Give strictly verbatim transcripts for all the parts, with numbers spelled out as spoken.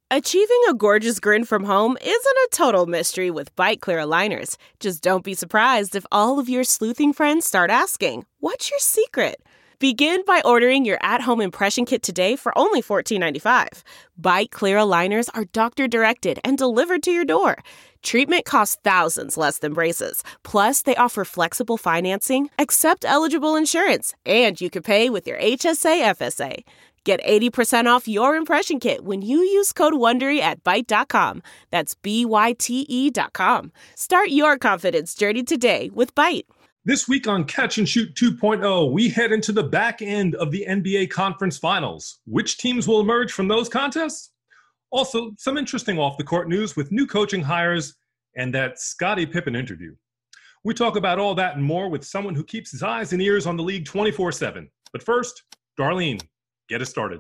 Achieving a gorgeous grin from home isn't a total mystery with Byte Clear aligners. Just don't be surprised if all of your sleuthing friends start asking, "What's your secret?" Begin by ordering your at-home impression kit today for only fourteen ninety-five. Byte Clear aligners are doctor-directed and delivered to your door. Treatment costs thousands less than braces. Plus, they offer flexible financing, accept eligible insurance, and you can pay with your H S A F S A. Get eighty percent off your impression kit when you use code WONDERY at Byte dot com. That's B Y T E dot com. Start your confidence journey today with Byte. This week on Catch and Shoot two point oh, we head into the back end of the N B A Conference Finals. Which teams will emerge from those contests? Also, some interesting off-the-court news with new coaching hires and that Scottie Pippen interview. We talk about all that and more with someone who keeps his eyes and ears on the league twenty-four seven. But first, Darlene, get us started.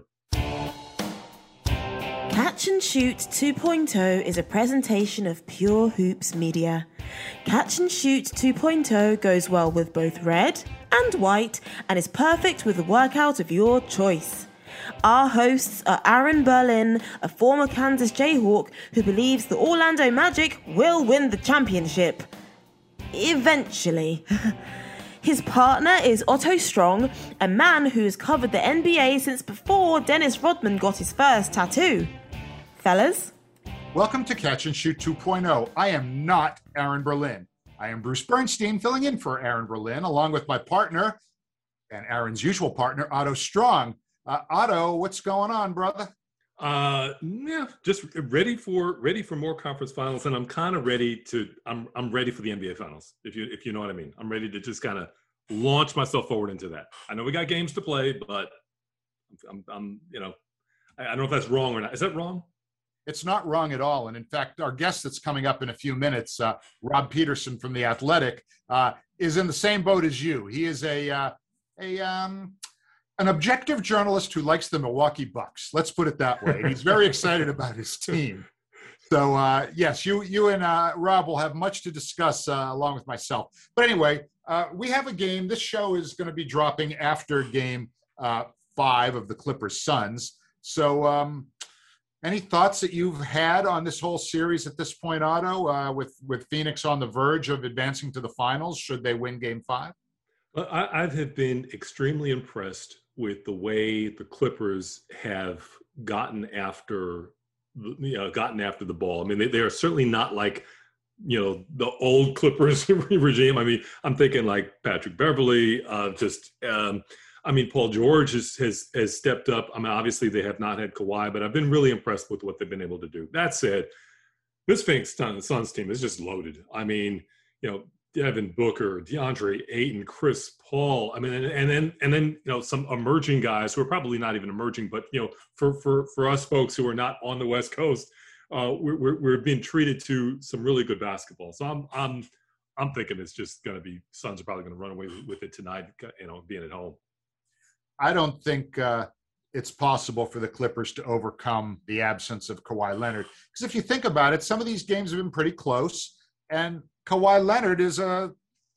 Catch and Shoot two point oh is a presentation of Pure Hoops Media. Catch and Shoot two point oh goes well with both red and white and is perfect with the workout of your choice. Our hosts are Aaron Berlin, a former Kansas Jayhawk who believes the Orlando Magic will win the championship. Eventually. His partner is Otto Strong, a man who has covered the N B A since before Dennis Rodman got his first tattoo. Fellas? Welcome to Catch and Shoot two point oh. I am not Aaron Berlin. I am Bruce Bernstein, filling in for Aaron Berlin, along with my partner, and Aaron's usual partner, Otto Strong. Uh, Otto, what's going on, brother? Uh, yeah, just ready for ready for more conference finals, and I'm kind of ready to. I'm I'm ready for the N B A finals. If you if you know what I mean, I'm ready to just kind of launch myself forward into that. I know we got games to play, but I'm I'm you know, I, I don't know if that's wrong or not. Is that wrong? It's not wrong at all. And in fact, our guest that's coming up in a few minutes, uh, Rob Peterson from The Athletic, uh, is in the same boat as you. He is a uh, a um. an objective journalist who likes the Milwaukee Bucks. Let's put it that way. He's very excited about his team. So, uh, yes, you you and uh, Rob will have much to discuss uh, along with myself. But anyway, uh, we have a game. This show is going to be dropping after game uh, five of the Clippers Suns. So um, any thoughts that you've had on this whole series at this point, Otto, uh, with, with Phoenix on the verge of advancing to the finals should they win game five? Well, I, I have been extremely impressed with the way the Clippers have gotten after, you know, gotten after the ball. I mean, they, they are certainly not like, you know, the old Clippers regime. I mean, I'm thinking like Patrick Beverley, uh, just, um, I mean, Paul George has, has has stepped up. I mean, obviously they have not had Kawhi, but I've been really impressed with what they've been able to do. That said, this Phoenix Suns team is just loaded. I mean, you know, Devin Booker, DeAndre Ayton, Chris Paul. I mean, and, and then and then you know some emerging guys who are probably not even emerging, but you know, for for for us folks who are not on the West Coast, uh, we're we're, we're being treated to some really good basketball. So I'm I'm I'm thinking it's just going to be Suns are probably going to run away with it tonight. You know, being at home. I don't think uh, it's possible for the Clippers to overcome the absence of Kawhi Leonard, because if you think about it, some of these games have been pretty close, and Kawhi Leonard is a,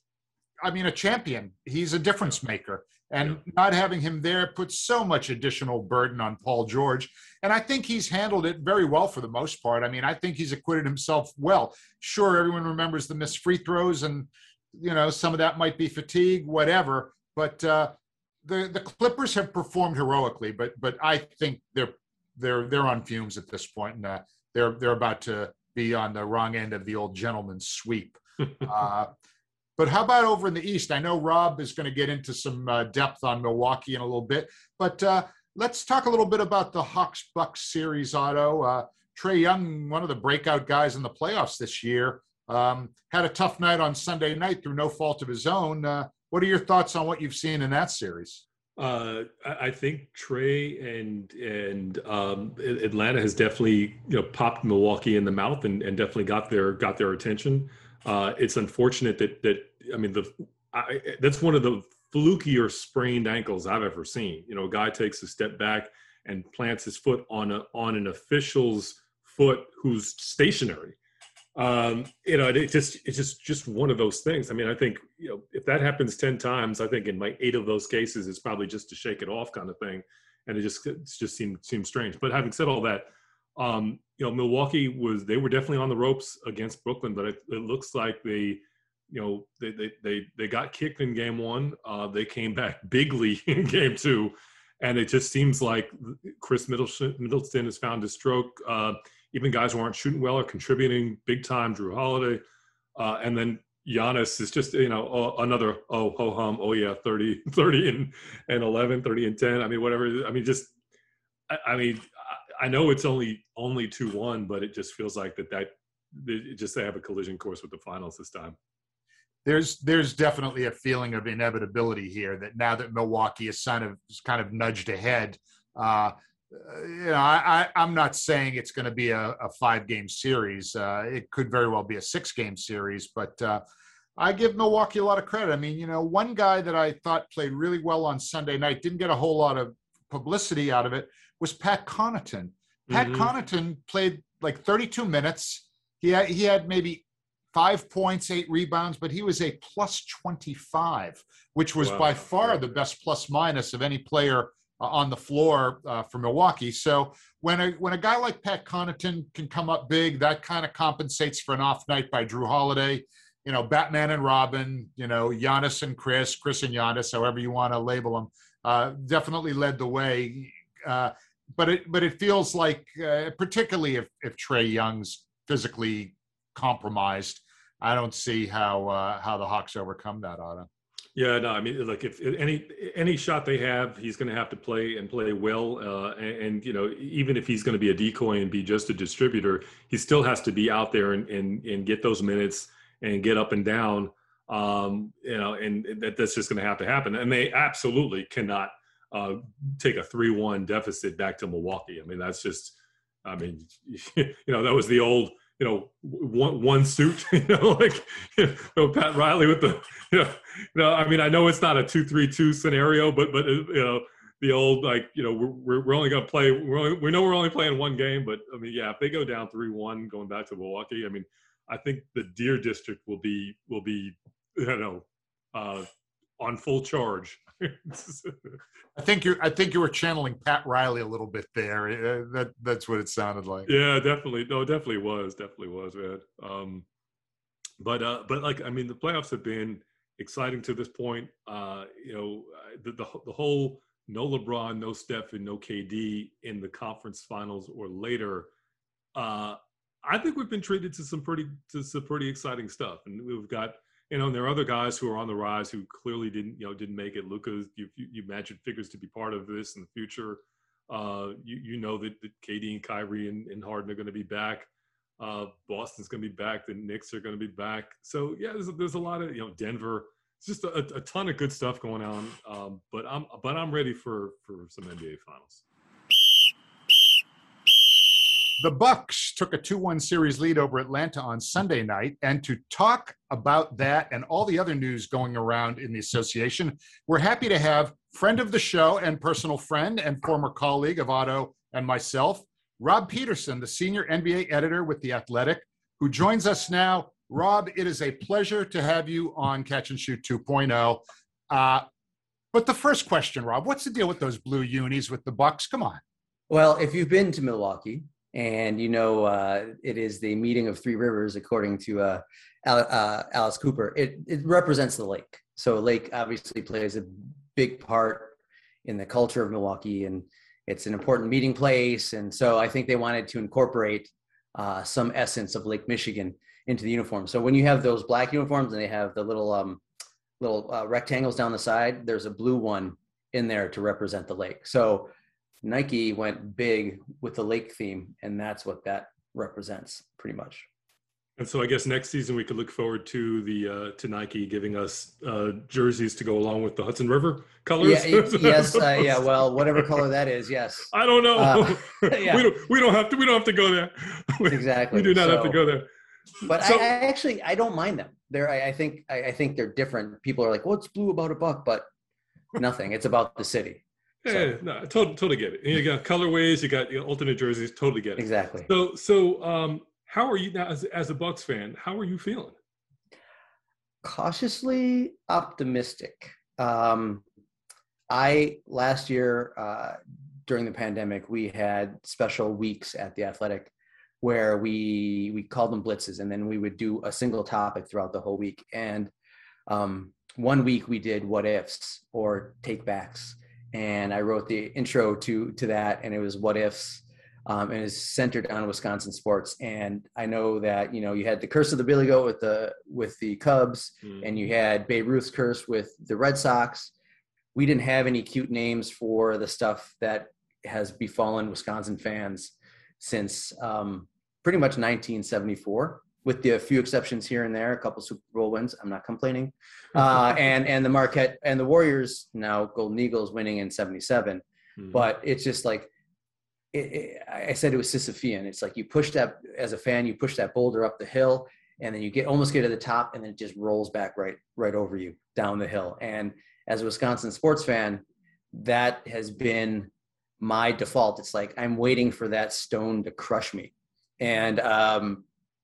I mean, a champion. He's a difference maker. And yeah. Not having him there puts so much additional burden on Paul George. And I think he's handled it very well for the most part. I mean, I think he's acquitted himself well. Sure, everyone remembers the missed free throws and, you know, some of that might be fatigue, whatever. But uh, the, the Clippers have performed heroically, but but I think they're they're they're on fumes at this point, and uh, they're they're about to be on the wrong end of the old gentleman's sweep. uh, but how about over in the East? I know Rob is going to get into some uh, depth on Milwaukee in a little bit, but uh, let's talk a little bit about the Hawks-Bucks series, Otto. Uh, Trae Young, one of the breakout guys in the playoffs this year, um, had a tough night on Sunday night through no fault of his own. Uh, what are your thoughts on what you've seen in that series? Uh, I think Trae and and um, Atlanta has definitely you know popped Milwaukee in the mouth and, and definitely got their got their attention. Uh, it's unfortunate that that I mean the I, that's one of the flukier sprained ankles I've ever seen. You know, a guy takes a step back and plants his foot on a on an official's foot who's stationary. Um, you know, it just it's just just one of those things. I mean, I think you know if that happens ten times, I think in like eight of those cases, it's probably just to shake it off kind of thing, and it just it just seems seems strange. But having said all that, Um, you know, Milwaukee was, they were definitely on the ropes against Brooklyn, but it, it looks like they, you know, they, they, they, they got kicked in game one. Uh, they came back bigly in game two. And it just seems like Chris Middleton, Middleton has found his stroke. Uh, even guys who aren't shooting well are contributing big time. Drew Holiday. Uh, and then Giannis is just, you know, oh, another, oh, ho hum, oh yeah, thirty, thirty and, and eleven, thirty and ten. I mean, whatever. I mean, just, I, I mean, I know it's only only two one, but it just feels like that, that it just they have a collision course with the finals this time. There's there's definitely a feeling of inevitability here that now that Milwaukee is kind of kind of nudged ahead, uh, you know, I, I I'm not saying it's going to be a, a five game series. Uh, it could very well be a six game series, but uh, I give Milwaukee a lot of credit. I mean, you know, one guy that I thought played really well on Sunday night, didn't get a whole lot of publicity out of it, was Pat Connaughton. Pat mm-hmm. Connaughton played like thirty-two minutes. He had, he had maybe five points, eight rebounds, but he was a plus twenty-five, which was wow. by far the best plus minus of any player uh, on the floor uh, for Milwaukee. So when a when a guy like Pat Connaughton can come up big, that kind of compensates for an off night by Drew Holiday. You know, Batman and Robin, you know, Giannis and Chris, Chris and Giannis, however you want to label them, uh, definitely led the way. Uh, but it but it feels like, uh, particularly if, if Trae Young's physically compromised, I don't see how uh, how the Hawks overcome that, Otto. Yeah, no, I mean, like if any any shot they have, he's going to have to play and play well. Uh, and, and, you know, even if he's going to be a decoy and be just a distributor, he still has to be out there and and, and get those minutes and get up and down. Um, you know, and that, that's just going to have to happen. And they absolutely cannot uh, take a three one deficit back to Milwaukee. I mean, that's just, I mean, you know, that was the old, you know, one one suit, you know, like, you know, Pat Riley with the, you know, you know, I mean, I know it's not a two three two scenario, but, but, you know, the old, like, you know, we're, we're only going to play, we're only, we know we're only playing one game, but I mean, yeah, if they go down three one going back to Milwaukee, I mean, I think the Deer District will be, will be, you know, uh, on full charge. I think you're. I think you were channeling Pat Riley a little bit there. Uh, that that's what it sounded like. Yeah, definitely. No, definitely was. Definitely was, man. Um, but uh, but like, I mean, the playoffs have been exciting to this point. Uh, you know, the, the the whole no LeBron, no Steph, and no K D in the conference finals or later. Uh, I think we've been treated to some pretty to some pretty exciting stuff, and we've got. You know, and there are other guys who are on the rise who clearly didn't, you know, didn't make it. Luka, you, you, you imagine figures to be part of this in the future. Uh, you, you know that, that K D and Kyrie and, and Harden are going to be back. Uh, Boston's going to be back. The Knicks are going to be back. So yeah, there's, there's a lot of, you know, Denver. It's just a, a ton of good stuff going on. Um, but I'm but I'm ready for for some N B A finals. The Bucks took a two one series lead over Atlanta on Sunday night. And to talk about that and all the other news going around in the association, we're happy to have friend of the show and personal friend and former colleague of Otto and myself, Rob Peterson, the senior N B A editor with The Athletic, who joins us now. Rob, it is a pleasure to have you on Catch and Shoot two point oh. Uh, but the first question, Rob, what's the deal with those blue unis with the Bucks? Come on. Well, if you've been to Milwaukee, and, you know, uh, it is the meeting of three rivers, according to uh, Al- uh, Alice Cooper. It, it represents the lake. So lake obviously plays a big part in the culture of Milwaukee, and it's an important meeting place. And so I think they wanted to incorporate uh, some essence of Lake Michigan into the uniform. So when you have those black uniforms and they have the little um, little uh, rectangles down the side, there's a blue one in there to represent the lake. So Nike went big with the lake theme, and that's what that represents pretty much. And so I guess next season we could look forward to the uh, to Nike giving us uh, jerseys to go along with the Hudson River colors. Yeah, yes, uh, yeah. Well, whatever color that is, yes. I don't know. Uh, yeah. we don't we don't have to we don't have to go there. We, exactly. We do not so, have to go there. But so, I, I actually I don't mind them. They're I, I think I, I think they're different. People are like, "What's blue about a buck?" But nothing. It's about the city. Yeah, so. no, totally, totally get it. And you got colorways, you got you know, alternate jerseys, totally get it. Exactly. So, so um, how are you now as as a Bucks fan? How are you feeling? Cautiously optimistic. Um, I last year uh, during the pandemic, we had special weeks at the Athletic where we we called them blitzes, and then we would do a single topic throughout the whole week. And um, one week we did what ifs or take backs, and I wrote the intro to to that, and it was what ifs, um, and it's centered on Wisconsin sports. And I know that, you know, you had the curse of the Billy Goat with the with the Cubs, mm. and you had Babe Ruth's curse with the Red Sox. We didn't have any cute names for the stuff that has befallen Wisconsin fans since um, pretty much nineteen seventy-four, with the, a few exceptions here and there, a couple Super Bowl wins. I'm not complaining. Uh, and and the Marquette and the Warriors, now Golden Eagles, winning in seventy-seven. Mm-hmm. But it's just like, it, it, I said it was Sisyphean. It's like you push that, as a fan, you push that boulder up the hill, and then you get almost get to the top, and then it just rolls back right right over you down the hill. And as a Wisconsin sports fan, that has been my default. It's like I'm waiting for that stone to crush me, and um,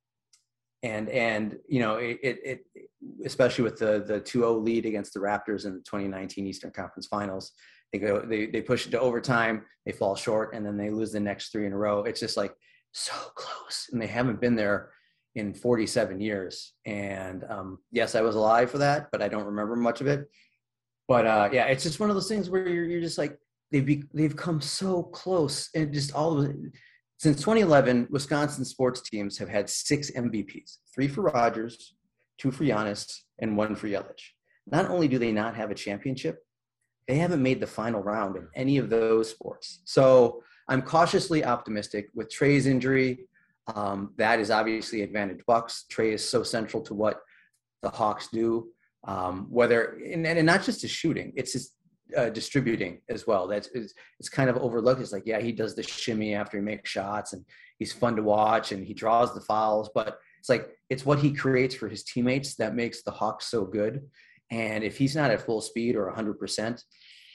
and and you know it, it, it especially with the the two oh lead against the Raptors in the twenty nineteen Eastern Conference Finals. They go they they push it to overtime, they fall short, and then they lose the next three in a row. It's just like so close, and they haven't been there in forty-seven years. And um, yes, I was alive for that, but I don't remember much of it. But uh, yeah, it's just one of those things where you're you're just like. They've be, they've come so close, and just all of it. Since twenty eleven, Wisconsin sports teams have had six M V Ps: three for Rodgers, two for Giannis, and one for Yelich. Not only do they not have a championship, they haven't made the final round in any of those sports. So I'm cautiously optimistic with Trey's injury. Um, that is obviously advantage Bucks. Trey is so central to what the Hawks do. Um, whether and, and not just his shooting, it's his Uh, distributing as well. That's it's, it's kind of overlooked. It's like, yeah, he does the shimmy after he makes shots, and he's fun to watch, and he draws the fouls. But it's like it's what he creates for his teammates that makes the Hawks so good. And if he's not at full speed or one hundred percent,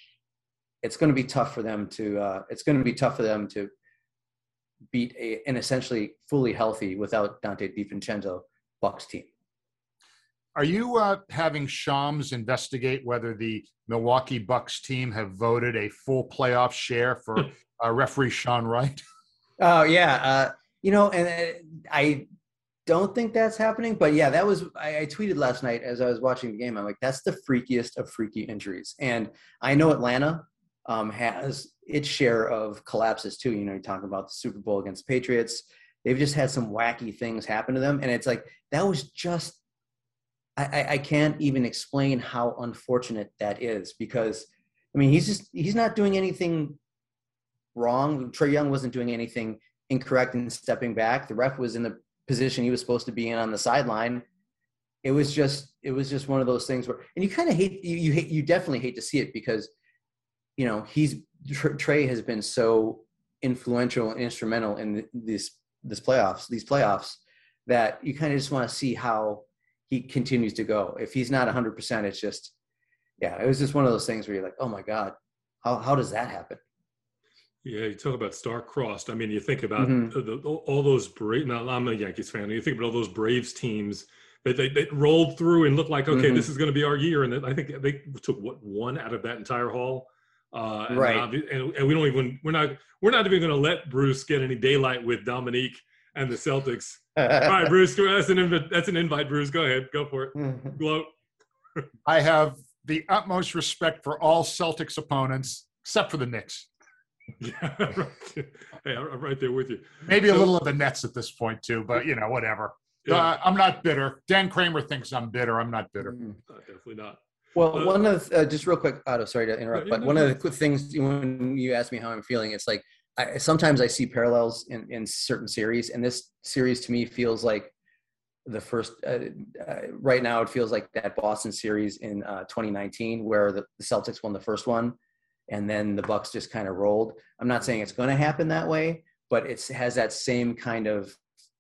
it's going to be tough for them to. Uh, it's going to be tough for them to beat a, an essentially fully healthy without Dante DiVincenzo Bucks team. Are you uh, having Shams investigate whether the Milwaukee Bucks team have voted a full playoff share for uh, referee Sean Wright? Oh, yeah. Uh, you know, and uh, I don't think that's happening. But, yeah, that was – I tweeted last night as I was watching the game. I'm like, that's the freakiest of freaky injuries. And I know Atlanta um, has its share of collapses too. You know, you're talking about the Super Bowl against the Patriots. They've just had some wacky things happen to them. And it's like that was just – I, I can't even explain how unfortunate that is, because, I mean, he's just, he's not doing anything wrong. Trae Young wasn't doing anything incorrect in stepping back. The ref was in the position he was supposed to be in on the sideline. It was just, it was just one of those things where, and you kind of hate, you, you hate, you definitely hate to see it because, you know, he's, Trae has been so influential and instrumental in this, this playoffs, these playoffs, that you kind of just want to see how he continues to go. If he's not one hundred percent, it's just, yeah, it was just one of those things where you're like, oh my God, how how does that happen? Yeah, you talk about star-crossed. I mean, you think about Mm-hmm. the, the, all those Braves. Now, I'm a Yankees fan. You think about all those Braves teams that they, they rolled through and looked like, okay, Mm-hmm. this is going to be our year. And then I think they took what one out of that entire haul. Uh, and Right. now- and, and we don't even we're not we're not even going to let Bruce get any daylight with Dominique and the Celtics. All right, Bruce, that's an inv- that's an invite. Bruce, go ahead, go for it. Gloat. I have the utmost respect for all Celtics opponents, except for the Knicks. Yeah, right. Hey, I'm right there with you. Maybe So- a little of the Nets at this point too, but you know, whatever. Yeah. Uh, I'm not bitter. Dan Kramer thinks I'm bitter. I'm not bitter. Mhm. Uh, definitely not. Well, Uh, one of uh, just real quick, Otto, sorry to interrupt, Yeah, but no, one no. of the quick things when you ask me how I'm feeling, it's like I, sometimes I see parallels in, in certain series, and this series to me feels like the first. Uh, uh, right now, it feels like that Boston series in uh, twenty nineteen, where the, the Celtics won the first one, and then the Bucks just kind of rolled. I'm not saying it's going to happen that way, but it has that same kind of,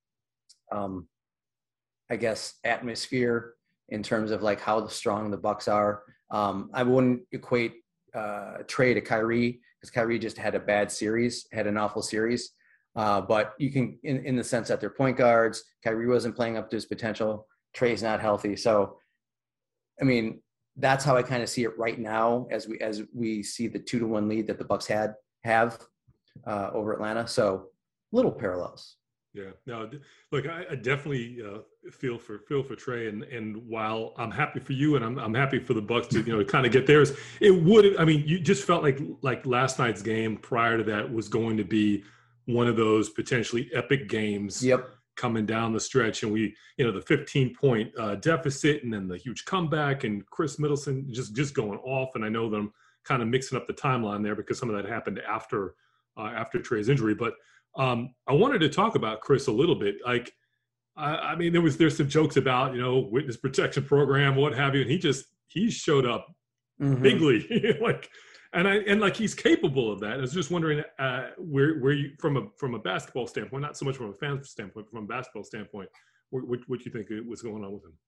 um, I guess, atmosphere in terms of like how strong the Bucks are. Um, I wouldn't equate uh, Trae to Kyrie because Kyrie just had a bad series, had an awful series. Uh, but you can, in, in the sense that they're point guards, Kyrie wasn't playing up to his potential. Trae's not healthy. So, I mean, that's how I kind of see it right now as we, as we see the two to one lead that the Bucks had have uh, over Atlanta. So little parallels. Yeah, no, look, I, I definitely uh, feel for feel for Trey, and and while I'm happy for you, and I'm I'm happy for the Bucks to you know kind of get theirs, it would. I mean, you just felt like like last night's game prior to that was going to be one of those potentially epic games. Yep. Coming down the stretch, and we, you know, the fifteen point uh, deficit, and then the huge comeback, and Chris Middleton just just going off. And I know them kind of mixing up the timeline there because some of that happened after uh, after Trey's injury, but. Um, I wanted to talk about Chris a little bit. Like, I, I mean, there was there's some jokes about you know witness protection program, what have you, and he just he showed up mm-hmm. bigly, like, and I and like he's capable of that. I was just wondering uh, where where you from a from a basketball standpoint, not so much from a fan standpoint, but from a basketball standpoint, what what, what you think was going on with him?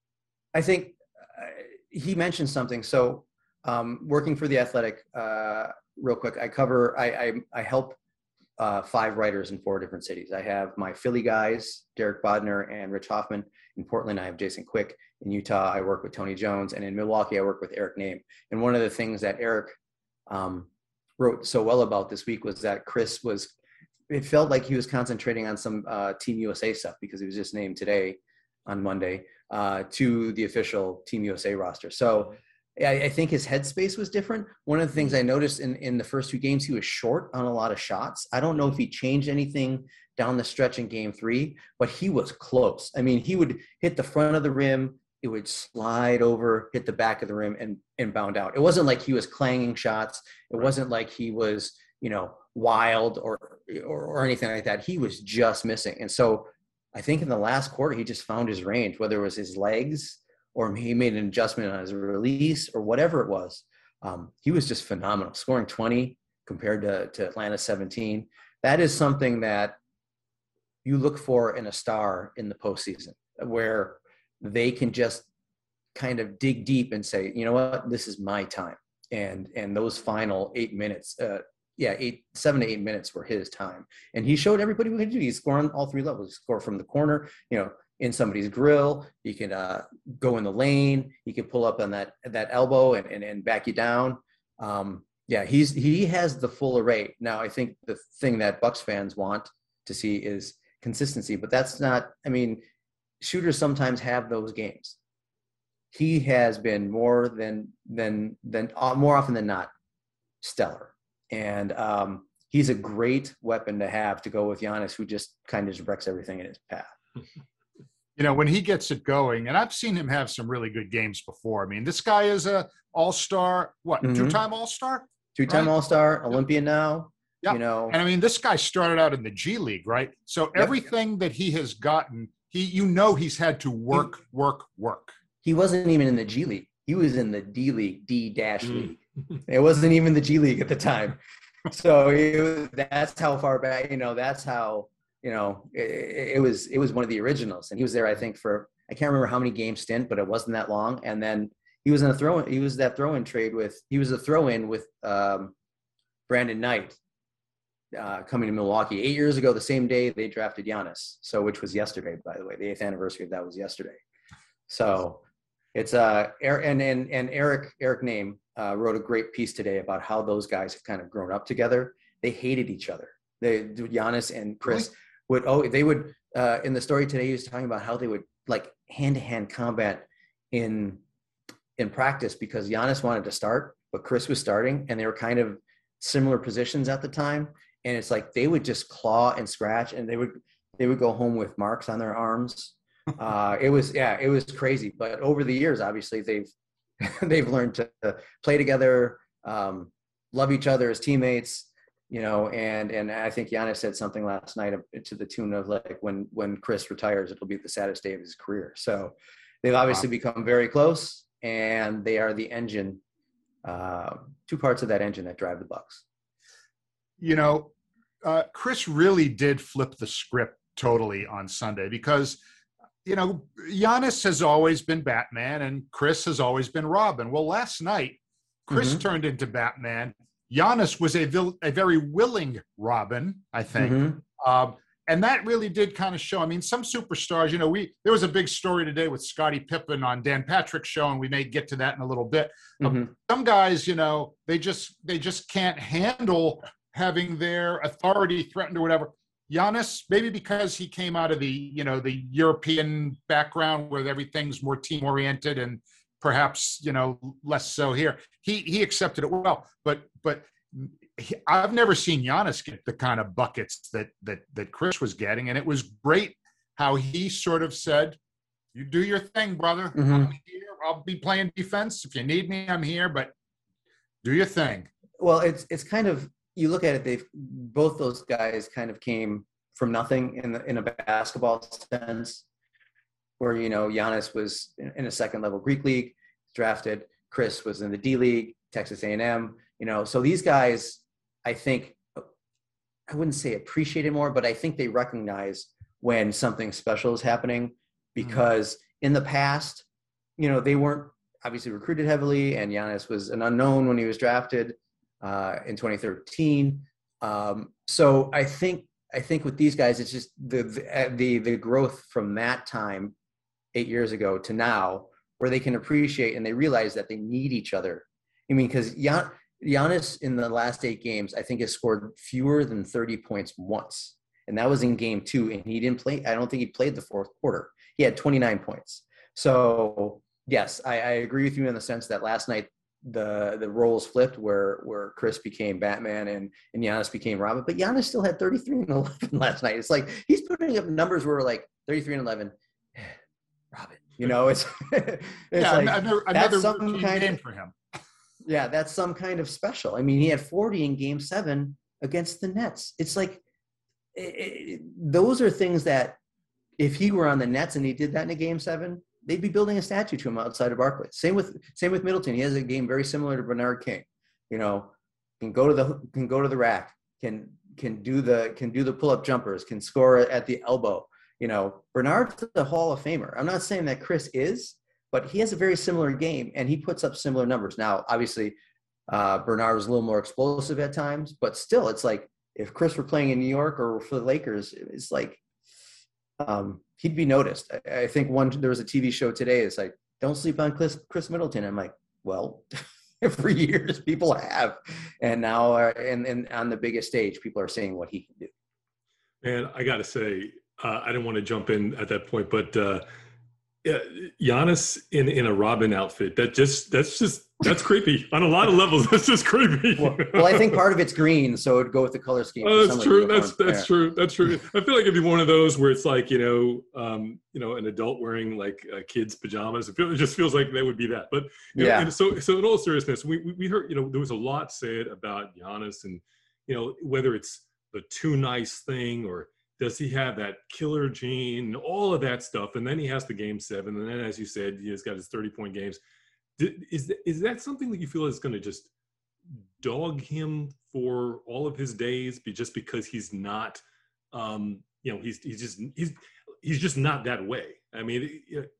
I think uh, he mentioned something. So, um, working for The Athletic, uh, real quick, I cover I I, I help. Uh, five writers in four different cities. I have my Philly guys, Derek Bodner and Rich Hoffman. In Portland, I have Jason Quick. In Utah, I work with Tony Jones. And in Milwaukee, I work with Eric Name. And one of the things that Eric um, wrote so well about this week was that Chris was, it felt like he was concentrating on some uh, Team U S A stuff because he was just named today on Monday uh, to the official Team U S A roster. So I, I think his headspace was different. One of the things I noticed in, in the first two games, he was short on a lot of shots. I don't know if he changed anything down the stretch in game three, but he was close. I mean, he would hit the front of the rim, it would slide over, hit the back of the rim and, and bound out. It wasn't like he was clanging shots. It wasn't like he was, you know, wild or, or, or anything like that. He was just missing. And so I think in the last quarter, he just found his range, whether it was his legs or he made an adjustment on his release or whatever it was. Um, he was just phenomenal, scoring twenty compared to, to Atlanta seventeen. That is something that you look for in a star in the postseason, where they can just kind of dig deep and say, you know what, this is my time. And and those final eight minutes, uh, yeah, eight, seven to eight minutes were his time. And he showed everybody what he could do. He scored on all three levels. He scored from the corner, you know, in somebody's grill. You can uh, go in the lane. You can pull up on that that elbow and, and, and back you down. Um, yeah, he's he has the full array. Now, I think the thing that Bucks fans want to see is consistency, but that's not, I mean, shooters sometimes have those games. He has been more than, than, than uh, more often than not, stellar. And um, he's a great weapon to have to go with Giannis, who just kind of just wrecks everything in his path. You know, when he gets it going, and I've seen him have some really good games before. I mean, this guy is a all-star, what, mm-hmm. two-time all-star? Two-time right? all-star, Olympian now. Yeah. You know, and I mean, this guy started out in the G League, right? So yep. everything that he has gotten, he, you know, he's had to work, he, work, work. He wasn't even in the G League. He was in the D League, D dash league. It wasn't even the G League at the time. So it was, that's how far back, you know, that's how, you know, it, it was, it was one of the originals. And he was there, I think, for, I can't remember how many game stint, but it wasn't that long. And then he was in a throw, he was that throw-in trade with, he was a throw-in with um, Brandon Knight uh, coming to Milwaukee. Eight years ago, the same day they drafted Giannis. So, which was yesterday, by the way, the eighth anniversary of that was yesterday. So it's, uh, and, and, and Eric, Eric Name uh, wrote a great piece today about how those guys have kind of grown up together. They hated each other. They, Giannis and Chris would, oh, they would, uh, in the story today, he was talking about how they would like hand-to-hand combat in, in practice because Giannis wanted to start, but Chris was starting and they were kind of similar positions at the time. And it's like, they would just claw and scratch and they would, they would go home with marks on their arms. Uh, it was, yeah, it was crazy. But over the years, obviously they've, they've learned to play together, um, love each other as teammates, you know, and, and I think Giannis said something last night to the tune of like, when, when Chris retires, it'll be the saddest day of his career. So they've obviously wow. become very close and they are the engine, uh, two parts of that engine that drive the Bucks. You know, uh, Chris really did flip the script totally on Sunday because, you know, Giannis has always been Batman and Chris has always been Robin. Well, last night, Chris mm-hmm. turned into Batman. Giannis was a, vil- a very willing Robin, I think. Mm-hmm. Um, and that really did kind of show. I mean, some superstars, you know, we there was a big story today with Scottie Pippen on Dan Patrick's show, and we may get to that in a little bit. Mm-hmm. Um, some guys, you know, they just they just can't handle having their authority threatened or whatever. Giannis, maybe because he came out of the, you know, the European background where everything's more team oriented and perhaps, you know, less so here. He he accepted it well, but but he, I've never seen Giannis get the kind of buckets that that that Chris was getting, and it was great how he sort of said, "You do your thing, brother. Mm-hmm. I'm here. I'll be playing defense. If you need me, I'm here. But do your thing." Well, it's it's kind of, you look at it, they've both those guys kind of came from nothing in the, in a basketball sense, where, you know, Giannis was in a second level Greek league drafted. Chris was in the D League, Texas A and M, you know, so these guys, I think, I wouldn't say appreciate it more, but I think they recognize when something special is happening, because mm-hmm. in the past, you know, they weren't obviously recruited heavily, and Giannis was an unknown when he was drafted uh, in twenty thirteen. Um, so I think, I think with these guys, it's just the, the, the growth from that time, eight years ago to now, where they can appreciate and they realize that they need each other. I mean, because Gian, Giannis in the last eight games, I think, has scored fewer than thirty points once. And that was in game two. And he didn't play. I don't think he played the fourth quarter. He had twenty-nine points. So yes, I, I agree with you in the sense that last night, the the roles flipped where where Chris became Batman and and Giannis became Robin, but Giannis still had thirty-three and eleven last night. It's like he's putting up numbers where we're like thirty-three and eleven, Robin. You know, it's it's yeah, like another, that's another some kind game of, for him. Yeah, that's some kind of special. I mean, he had forty in Game Seven against the Nets. It's like it, it, those are things that if he were on the Nets and he did that in a Game Seven, they'd be building a statue to him outside of Barclays. Same with same with Middleton. He has a game very similar to Bernard King. You know, can go to the can go to the rack, can can do the can do the pull up jumpers, can score at the elbow. You know, Bernard's the Hall of Famer. I'm not saying that Chris is, but he has a very similar game and he puts up similar numbers. Now, obviously, uh, Bernard was a little more explosive at times, but still, it's like if Chris were playing in New York or for the Lakers, it's like. Um, he'd be noticed. I, I think one, there was a T V show today. It's like, don't sleep on Chris, Chris Middleton. I'm like, well, for years people have, and now, uh, and, and on the biggest stage, people are saying what he can do. And I got to say, uh, I didn't want to jump in at that point, but uh, yeah, Giannis in, in a Robin outfit, that just, that's just, that's creepy on a lot of levels. That's just creepy. Well, well, I think part of it's green, so it'd go with the color scheme. Oh, that's true. That's, that's yeah. true. That's true. I feel like it'd be one of those where it's like, you know, um, you know, an adult wearing like uh, kids pajamas. It, feel, it just feels like that would be that. But you yeah. know, and so, so in all seriousness, we, we heard, you know, there was a lot said about Giannis and, you know, whether it's the too nice thing or does he have that killer gene, all of that stuff. And then he has the game seven. And then, as you said, he's got his thirty point games. Is is that something that you feel is going to just dog him for all of his days, be just because he's not, um, you know, he's he's just he's he's just not that way? I mean,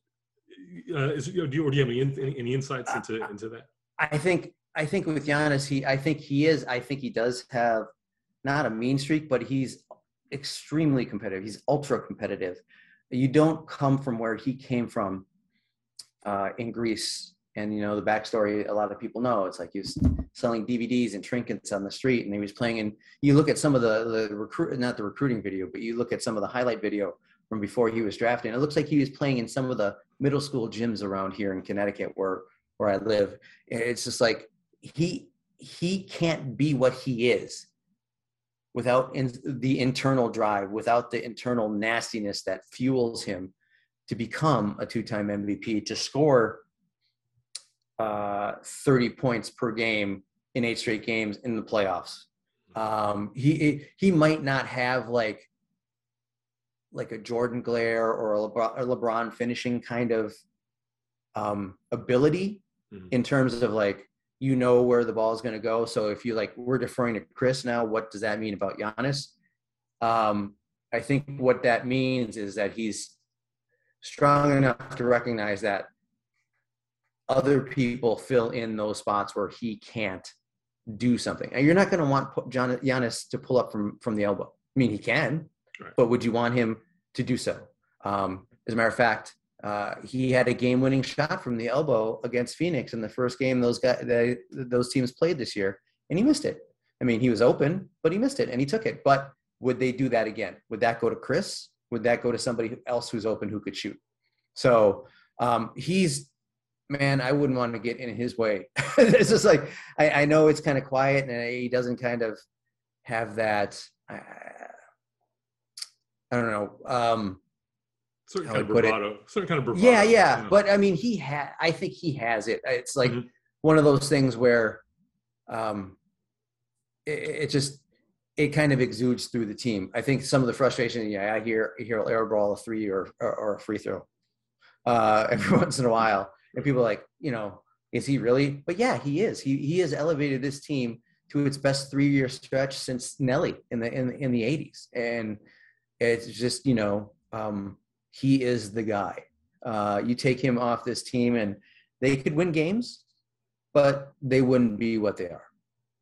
uh, is, you know, do you or do you have any, any any insights into into that? I think I think with Giannis, he I think he is. I think he does have not a mean streak, but he's extremely competitive. He's ultra competitive. You don't come from where he came from uh, in Greece. And, you know, the backstory, a lot of people know, it's like he was selling D V Ds and trinkets on the street, and he was playing in, you look at some of the, the recruit, not the recruiting video, but you look at some of the highlight video from before he was drafted. And it looks like he was playing in some of the middle school gyms around here in Connecticut where, where I live. It's just like, he, he can't be what he is without in, the internal drive, without the internal nastiness that fuels him to become a two-time M V P, to score uh, thirty points per game in eight straight games in the playoffs. Um, he, he might not have like, like a Jordan Glare or a LeBron, a LeBron finishing kind of um, ability mm-hmm. in terms of like, you know where the ball is going to go. So if you like, we're deferring to Chris now, what does that mean about Giannis? Um, I think what that means is that he's strong enough to recognize that other people fill in those spots where he can't do something. And you're not going to want Giannis to pull up from, from the elbow. I mean, he can, right. But would you want him to do so? Um, as a matter of fact, uh, he had a game-winning shot from the elbow against Phoenix in the first game those guys, they, those teams played this year, and he missed it. I mean, he was open, but he missed it and he took it. But would they do that again? Would that go to Chris? Would that go to somebody else who's open who could shoot? So um, he's, man, I wouldn't want to get in his way. It's just like, I, I know it's kind of quiet and he doesn't kind of have that, I, I don't know. Um, certain kind of bravado, certain kind of bravado. Yeah, yeah. You know. But I mean, he had, I think he has it. It's like mm-hmm. one of those things where um, it, it just, it kind of exudes through the team. I think some of the frustration, yeah, I hear, I hear airball a three or, or, or a free throw uh, every once in a while. And people are like, you know, is he really? But yeah, he is. He he has elevated this team to its best three-year stretch since Nelly in the in, in the eighties. And it's just, you know, um, he is the guy. Uh, you take him off this team and they could win games, but they wouldn't be what they are.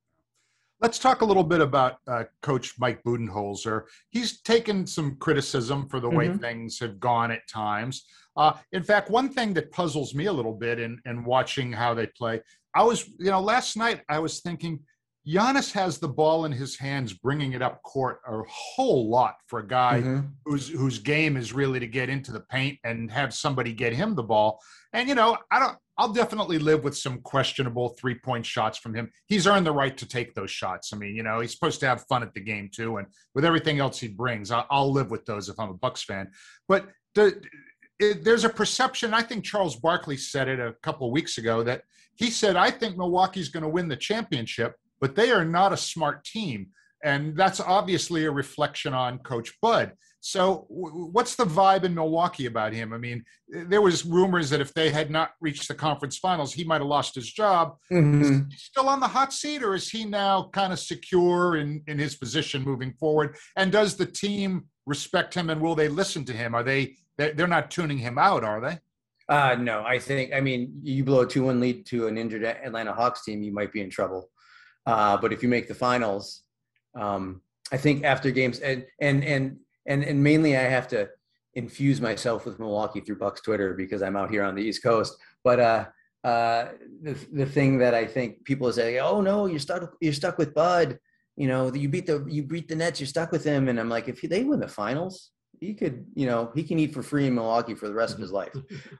Let's talk a little bit about uh, Coach Mike Budenholzer. He's taken some criticism for the way mm-hmm. things have gone at times. Uh, in fact, one thing that puzzles me a little bit in, in watching how they play, I was, you know, last night I was thinking Giannis has the ball in his hands, bringing it up court a whole lot for a guy mm-hmm. whose whose game is really to get into the paint and have somebody get him the ball. And, you know, I don't, I'll definitely live with some questionable three-point shots from him. He's earned the right to take those shots. I mean, you know, he's supposed to have fun at the game too. And with everything else he brings, I'll, I'll live with those if I'm a Bucks fan. But the, it, there's a perception, I think Charles Barkley said it a couple of weeks ago, that he said, I think Milwaukee's going to win the championship, but they are not a smart team. And that's obviously a reflection on Coach Bud. So w- what's the vibe in Milwaukee about him? I mean, there was rumors that if they had not reached the conference finals, he might have lost his job. Mm-hmm. Is he still on the hot seat, or is he now kind of secure in, in his position moving forward? And does the team respect him, and will they listen to him? Are they, they're not tuning him out, are they? Uh, no, I think, I mean, you blow a two one lead to an injured Atlanta Hawks team, you might be in trouble. Uh, but if you make the finals, um, I think after games and, and, and, and, and mainly I have to infuse myself with Milwaukee through Bucks Twitter because I'm out here on the East Coast. But uh, uh, the, the thing that I think people say, oh no, you're stuck, you're stuck with Bud. You know, you beat the, you beat the Nets, you're stuck with him. And I'm like, if he, they win the finals, he could, you know, he can eat for free in Milwaukee for the rest of his life.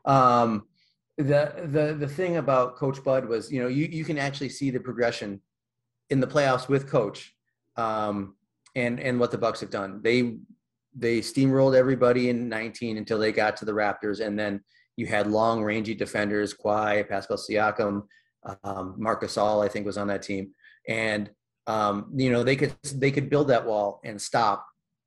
Um, the, the, the thing about Coach Bud was, you know, you, you can actually see the progression in the playoffs with Coach, um, and and what the Bucks have done. They they steamrolled everybody in nineteen until they got to the Raptors, and then you had long, rangy defenders, Kawhi, Pascal Siakam, um, Marc Gasol, I think, was on that team, and um, you know they could they could build that wall and stop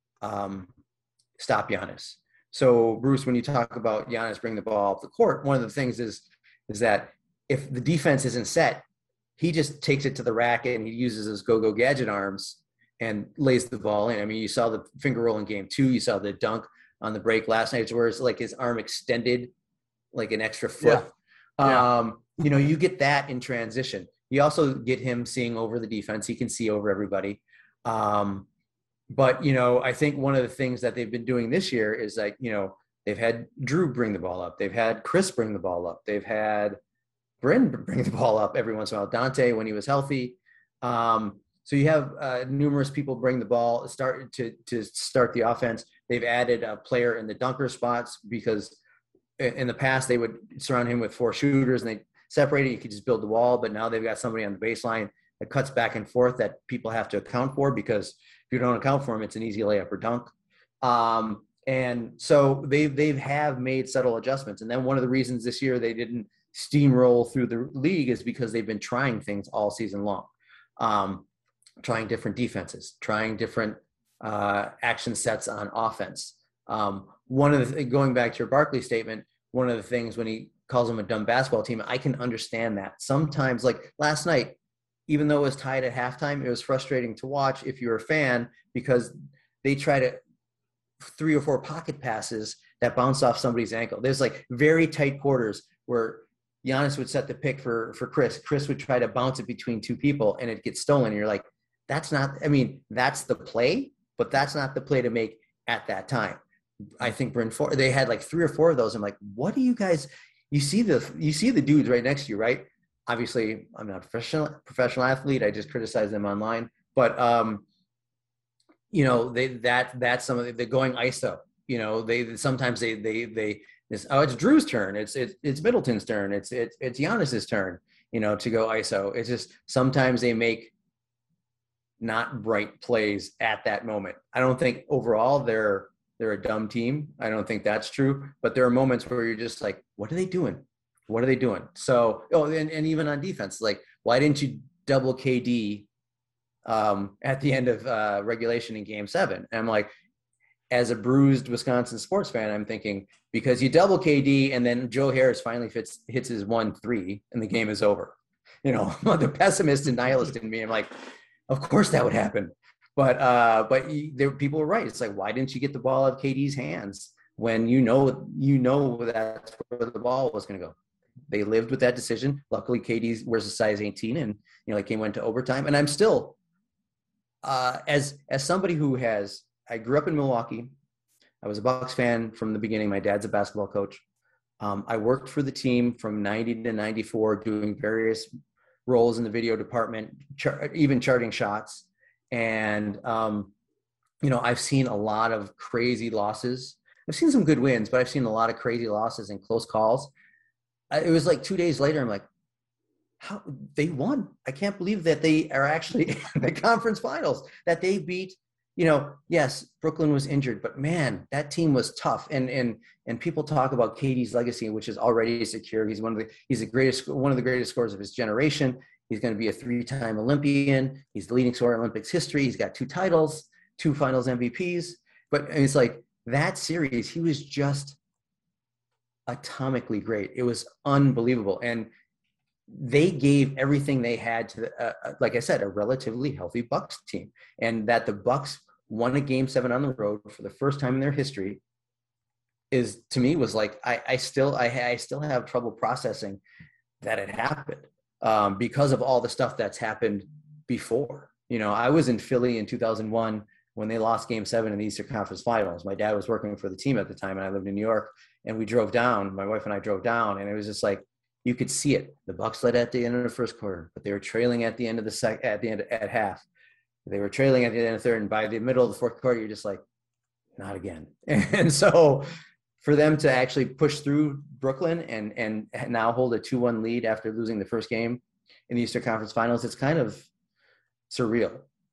um, stop Giannis. So Bruce, when you talk about Giannis bringing the ball up the court, one of the things is is that if the defense isn't set, he just takes it to the rack and he uses his go-go gadget arms and lays the ball in. I mean, you saw the finger roll in game two. You saw the dunk on the break last night where it's like his arm extended like an extra foot. Yeah. Yeah. Um, you know, you get that in transition. You also get him seeing over the defense. He can see over everybody. Um, but, you know, I think one of the things that they've been doing this year is like, you know, they've had Drew bring the ball up. They've had Chris bring the ball up. They've had Bryn bring the ball up every once in a while. Dante when he was healthy. Um, so you have uh, numerous people bring the ball, start to to start the offense. They've added a player in the dunker spots because in the past they would surround him with four shooters and they separated. You could just build the wall, but now they've got somebody on the baseline that cuts back and forth that people have to account for because if you don't account for him, it's an easy layup or dunk. Um, and so they they have made subtle adjustments. And then one of the reasons this year they didn't steamroll through the league is because they've been trying things all season long, um, trying different defenses, trying different uh, action sets on offense. Um, one of the going back to your Barkley statement, one of the things when he calls them a dumb basketball team, I can understand that. Sometimes, like last night, even though it was tied at halftime, it was frustrating to watch if you're a fan because they try to three or four pocket passes that bounce off somebody's ankle. There's like very tight quarters where Giannis would set the pick for, for Chris. Chris would try to bounce it between two people and it gets stolen. And you're like, that's not, I mean, that's the play, but that's not the play to make at that time. I think Bryn Four, they had like three or four of those. I'm like, what do you guys, you see the, you see the dudes right next to you, right? Obviously I'm not a professional, professional athlete. I just criticize them online. But um, you know, they that that's some of the, they're going I S O. You know, they sometimes they they they this oh it's Drew's turn, it's it's it's Middleton's turn, it's it's it's Giannis's turn. You know, to go I S O. It's just sometimes they make not bright plays at that moment. I don't think overall they're they're a dumb team. I don't think that's true. But there are moments where you're just like, what are they doing? What are they doing? So, oh, and, and even on defense, like, why didn't you double K D um, at the end of uh, regulation in Game Seven? And I'm like, as a bruised Wisconsin sports fan, I'm thinking because you double K D and then Joe Harris finally fits, hits his one three and the game is over. You know, the pessimist and nihilist in me, I'm like, of course that would happen. But uh, but you, there, people were right. It's like, why didn't you get the ball out of K D's hands when you know you know that's where the ball was going to go? They lived with that decision. Luckily, K D wears a size eighteen, and you know, like game went to overtime. And I'm still, uh, as as somebody who has, I grew up in Milwaukee. I was a Bucks fan from the beginning. My dad's a basketball coach. Um, I worked for the team from ninety to ninety-four, doing various roles in the video department, char- even charting shots. And, um, you know, I've seen a lot of crazy losses. I've seen some good wins, but I've seen a lot of crazy losses and close calls. It was like two days later, I'm like, how they won. I can't believe that they are actually in the conference finals, that they beat, you know, yes, Brooklyn was injured, but man, that team was tough. And, and, and people talk about K D's legacy, which is already secure. He's one of the, he's the greatest, one of the greatest scorers of his generation. He's going to be a three-time Olympian. He's the leading scorer in Olympics history. He's got two titles, two finals M V Ps. But it's like that series, he was just atomically great. It was unbelievable. And they gave everything they had to, the, uh, like I said, a relatively healthy Bucks team. And that the Bucks won a game seven on the road for the first time in their history is, to me, was like, I, I still, I, I still have trouble processing that it happened um, because of all the stuff that's happened before. You know, I was in Philly in two thousand one when they lost game seven in the Eastern Conference Finals. My dad was working for the team at the time, and I lived in New York, and we drove down, my wife and I drove down, and it was just like, you could see it. The Bucks led at the end of the first quarter, but they were trailing at the end of the sec, at the end at half. They were trailing at the end of the third, and by the middle of the fourth quarter, you're just like, not again. And so for them to actually push through Brooklyn and and now hold a two one lead after losing the first game in the Eastern Conference Finals, it's kind of surreal.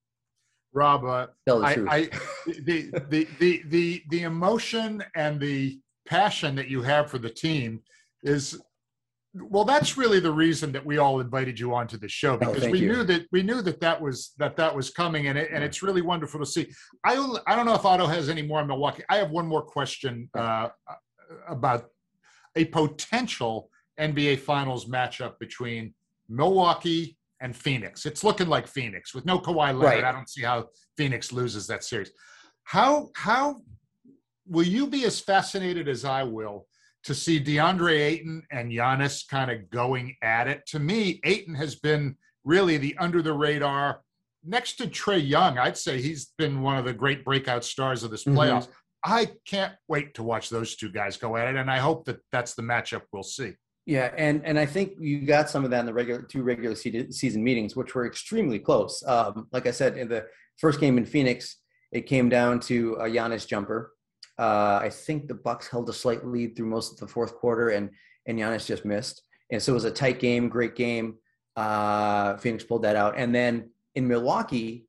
Rob, uh, Tell the I, truth. I, the, the, the, the, the emotion and the passion that you have for the team is, well, that's really the reason that we all invited you onto the show, because oh, we you. knew that we knew that that was that that was coming, and it, and yeah. it's really wonderful to see. I I don't know if Otto has any more on Milwaukee. I have one more question uh, about a potential N B A Finals matchup between Milwaukee and Phoenix. It's looking like Phoenix with no Kawhi Leonard. Right. I don't see how Phoenix loses that series. How how will you be as fascinated as I will to see DeAndre Ayton and Giannis kind of going at it? To me, Ayton has been really the under the radar. Next to Trae Young, I'd say he's been one of the great breakout stars of this playoffs. Mm-hmm. I can't wait to watch those two guys go at it, and I hope that that's the matchup we'll see. Yeah, and and I think you got some of that in the regular two regular season meetings, which were extremely close. Um, like I said, in the first game in Phoenix, it came down to a Giannis jumper. Uh, I think the Bucks held a slight lead through most of the fourth quarter, and and Giannis just missed. And so it was a tight game, great game. Uh, Phoenix pulled that out. And then in Milwaukee,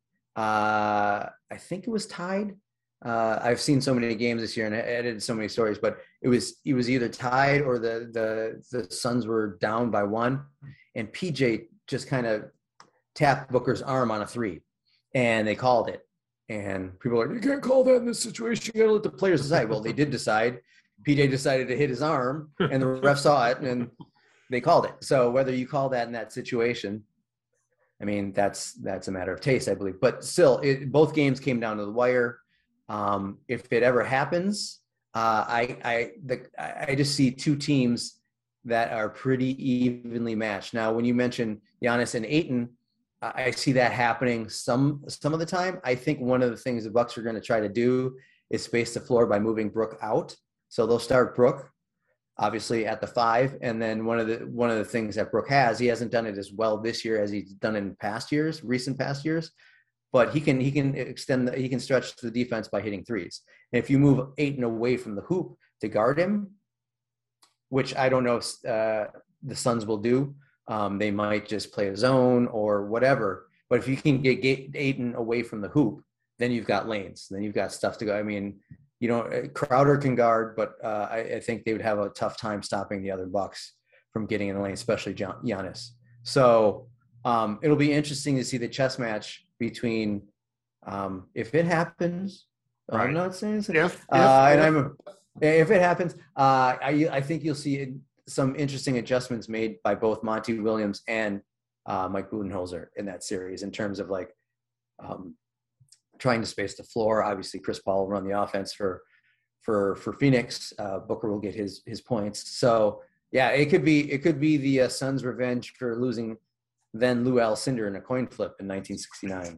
uh, I think it was tied. Uh, I've seen so many games this year and I edited so many stories, but it was it was either tied or the the the Suns were down by one, and P J just kind of tapped Booker's arm on a three, and they called it. And people are like, you can't call that in this situation. You got to let the players decide. Well, they did decide. P J decided to hit his arm, and the ref saw it, and they called it. So whether you call that in that situation, I mean, that's that's a matter of taste, I believe. But still, it, both games came down to the wire. Um, if it ever happens, uh, I I the, I just see two teams that are pretty evenly matched. Now, when you mention Giannis and Ayton, I see that happening some some of the time. I think one of the things the Bucks are going to try to do is space the floor by moving Brook out. So they'll start Brook, obviously, at the five, and then one of the one of the things that Brook has, he hasn't done it as well this year as he's done in past years, recent past years. but he can he can extend the, he can stretch the defense by hitting threes. And if you move Ayton away from the hoop to guard him, which I don't know if uh, the Suns will do, um, they might just play a zone or whatever. But if you can get, get Ayton away from the hoop, then you've got lanes. Then you've got stuff to go. I mean, you know, Crowder can guard, but uh, I, I think they would have a tough time stopping the other Bucks from getting in the lane, especially Gian- Giannis. So um, it'll be interesting to see the chess match between, um, if it happens, Right. I'm not saying so. If, if, uh, and if. I'm, if it happens, uh, I, I think you'll see some interesting adjustments made by both Monty Williams and uh, Mike Budenholzer in that series in terms of like um, trying to space the floor. Obviously, Chris Paul will run the offense for for for Phoenix. Uh, Booker will get his his points. So yeah, it could be it could be the uh, Suns' revenge for losing then Lou Alcindor in a coin flip in nineteen sixty-nine.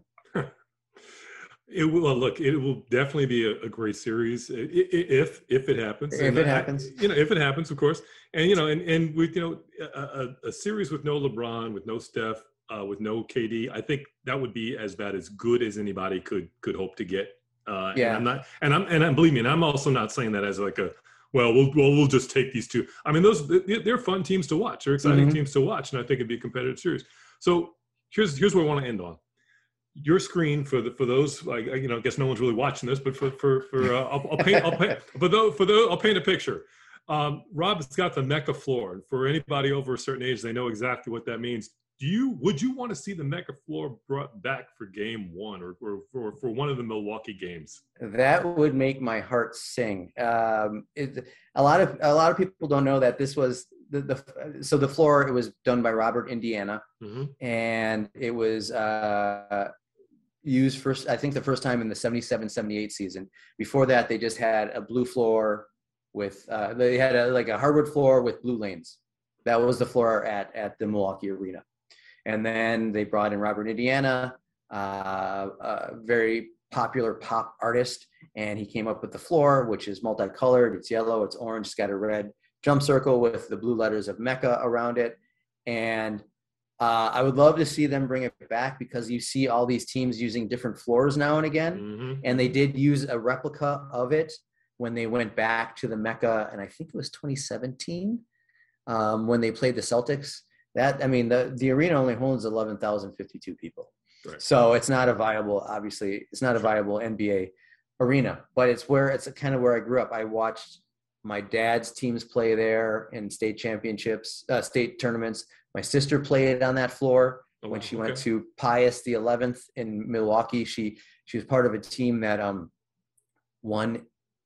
It will well, look. It will definitely be a, a great series if if it happens. If and it I, happens, you know, if it happens, of course. And you know, and and with you know, a, a, a series with no LeBron, with no Steph, uh, with no K D, I think that would be as bad as good as anybody could could hope to get. Uh, yeah. And I'm not, and I'm and I'm believe me, and I'm also not saying that as like a well, we'll well we'll just take these two. I mean, those they're fun teams to watch. They're exciting Mm-hmm. teams to watch, and I think it'd be a competitive series. So here's here's where I want to end on. Your screen for the for those like you know I guess no one's really watching this, but for for for uh, I'll, I'll paint I'll paint for those for those I'll paint a picture. Um, Rob's got the Mecca floor, and for anybody over a certain age, they know exactly what that means. Do you would you want to see the Mecca floor brought back for Game One or or for for one of the Milwaukee games? That would make my heart sing. Um, it, a lot of a lot of people don't know that this was the, the so the floor. It was done by Robert Indiana, Mm-hmm. and it was uh, used first. I think the first time in the seventy-seven seventy-eight season. Before that, they just had a blue floor with uh, they had a, like a hardwood floor with blue lanes. That was the floor at at the Milwaukee Arena. And then they brought in Robert Indiana, uh, a very popular pop artist, and he came up with the floor, which is multicolored. It's yellow, it's orange, it's got a red jump circle with the blue letters of Mecca around it. And uh, I would love to see them bring it back because you see all these teams using different floors now and again. Mm-hmm. And they did use a replica of it when they went back to the Mecca, and I think it was twenty seventeen um, when they played the Celtics. That, I mean, the, the arena only holds eleven thousand fifty-two people. Right. So it's not a viable, obviously, it's not a viable N B A arena, but it's where, it's kind of where I grew up. I watched my dad's teams play there in state championships, uh, state tournaments. My sister played on that floor Oh, when wow. she Okay. went to Pius the eleventh in Milwaukee. She, she was part of a team that um won.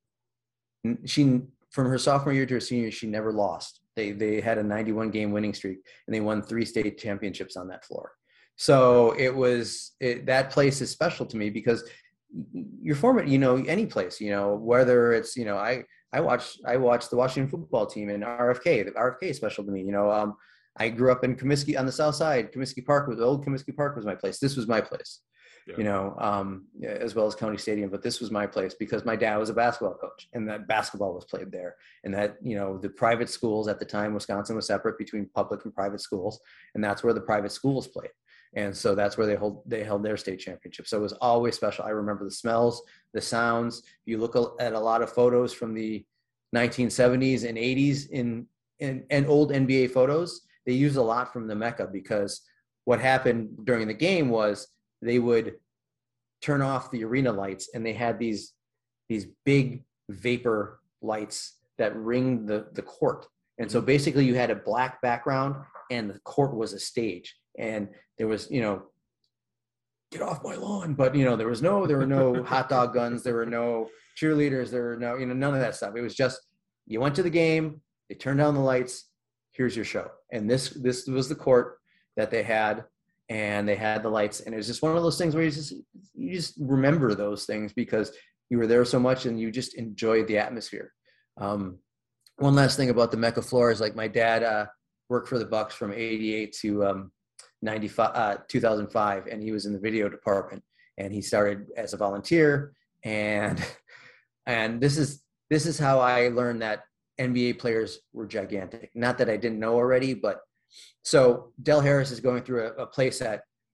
She, from her sophomore year to her senior year, she never lost. They they had a ninety-one game winning streak, and they won three state championships on that floor. So it was it, that place is special to me because you're former, you know, any place, you know, whether it's, you know, I I watched I watched the Washington football team and R F K. The R F K is special to me. You know, um, I grew up in Comiskey on the south side. Comiskey Park was old Comiskey Park was my place. This was my place. Yeah. You know, um, as well as County Stadium, but this was my place because my dad was a basketball coach and that basketball was played there. And that, you know, the private schools at the time, Wisconsin was separate between public and private schools. And that's where the private schools played. And so that's where they hold, they held their state championship. So it was always special. I remember the smells, the sounds. You look at a lot of photos from the nineteen seventies and eighties in, in, in old N B A photos, they use a lot from the Mecca because what happened during the game was they would turn off the arena lights and they had these these big vapor lights that ring the, the court. And so basically you had a black background and the court was a stage. And there was, you know, get off my lawn. But, you know, there was no, there were no hot dog guns. There were no cheerleaders. There were no, you know, none of that stuff. It was just, you went to the game, they turned down the lights, here's your show. And this, this was the court that they had. And they had the lights, and it was just one of those things where you just you just remember those things because you were there so much, and you just enjoyed the atmosphere. Um, one last thing about the Mecca floor is like my dad uh, worked for the Bucks from eighty-eight to um, ninety-five, uh, two thousand five, and he was in the video department. And he started as a volunteer, and and this is this is how I learned that N B A players were gigantic. Not that I didn't know already, but. So Del Harris is going through a, a play set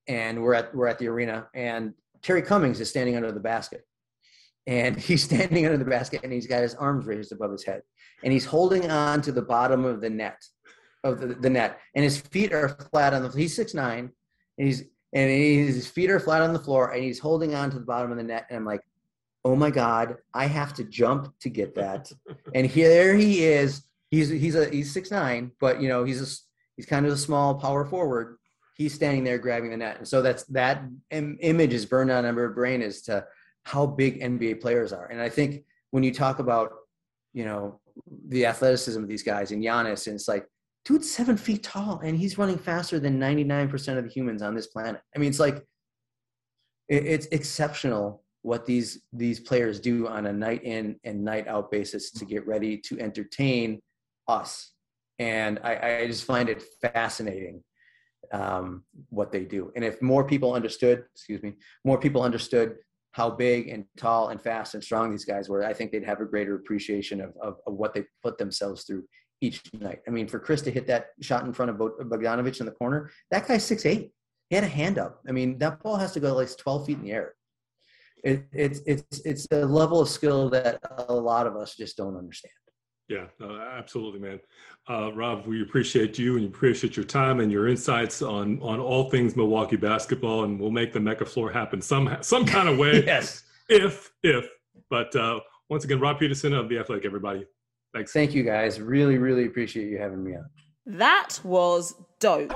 and we're at we're at the arena, and Terry Cummings is standing under the basket, and he's standing under the basket, and he's got his arms raised above his head, and he's holding on to the bottom of the net, of the, the net, and his feet are flat on the. He's six nine, and he's and his feet are flat on the floor, and he's holding on to the bottom of the net, and I'm like, oh my God, I have to jump to get that, and here he is. He's he's a he's six nine, but you know he's a he's kind of a small power forward. He's standing there grabbing the net, and so that's that im- image is burned on my brain as to how big N B A players are. And I think when you talk about you know the athleticism of these guys and Giannis, and it's like, dude's seven feet tall, and he's running faster than ninety-nine percent of the humans on this planet. I mean, it's like it, it's exceptional what these these players do on a night in and night out basis to get ready to entertain us. And I, I just find it fascinating um, what they do. And if more people understood, excuse me, more people understood how big and tall and fast and strong these guys were, I think they'd have a greater appreciation of, of, of what they put themselves through each night. I mean, for Chris to hit that shot in front of Bogdanovich in the corner, that guy's six eight. He had a hand up. I mean, that ball has to go like twelve feet in the air. It, it's it's it's a level of skill that a lot of us just don't understand. Yeah, uh, absolutely, man. Uh, Rob, we appreciate you and you appreciate your time and your insights on on all things Milwaukee basketball, and we'll make the Mecca floor happen some some kind of way. Yes. If if. But uh, once again, Rob Peterson of The Athletic, everybody. Thanks. Thank you, guys. Really, really appreciate you having me on. That was dope.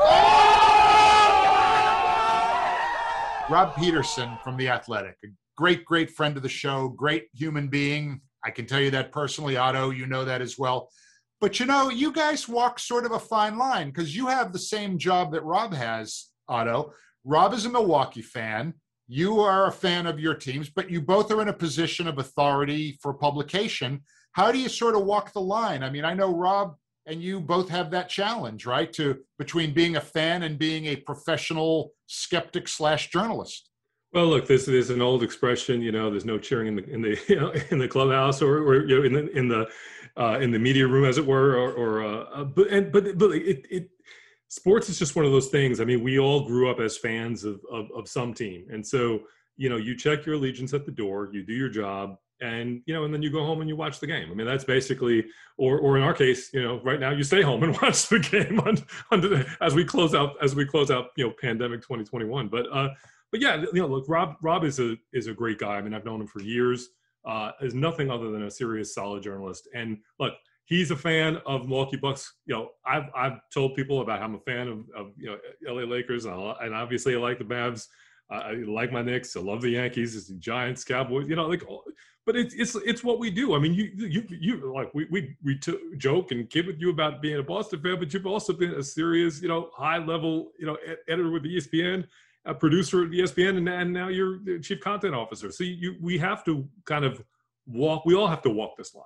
Rob Peterson from The Athletic, a great, great friend of the show, great human being. I can tell you that personally, Otto, you know that as well. But, you know, you guys walk sort of a fine line because you have the same job that Rob has, Otto. Rob is a Milwaukee fan. You are a fan of your teams, but you both are in a position of authority for publication. How do you sort of walk the line? I mean, I know Rob and you both have that challenge, right, to between being a fan and being a professional skeptic slash journalist. Well, look, this is an old expression. You know, there's no cheering in the in the you know, in the clubhouse or, or you know, in the in the uh, in the media room, as it were. Or, or uh, but and but but it, it sports is just one of those things. I mean, we all grew up as fans of, of of some team, and so you know, you check your allegiance at the door, you do your job, and you know, and then you go home and you watch the game. I mean, that's basically, or or in our case, you know, right now you stay home and watch the game on, on the, as we close out as we close out you know, pandemic twenty twenty-one. But uh. But yeah, you know, look, Rob. Rob is a is a great guy. I mean, I've known him for years. Uh, is nothing other than a serious, solid journalist. And look, he's a fan of Milwaukee Bucks. You know, I've I've told people about how I'm a fan of, of you know L A Lakers, and, I, and obviously I like the Mavs. Uh, I like my Knicks. I love the Yankees. It's the Giants, Cowboys. You know, like, but it's it's it's what we do. I mean, you you you like we we we t- joke and kid with you about being a Boston fan, but you've also been a serious, you know, high level, you know, ed- editor with the E S P N. A producer at E S P N, and, and now you're the chief content officer. So you, we have to kind of walk. We all have to walk this line.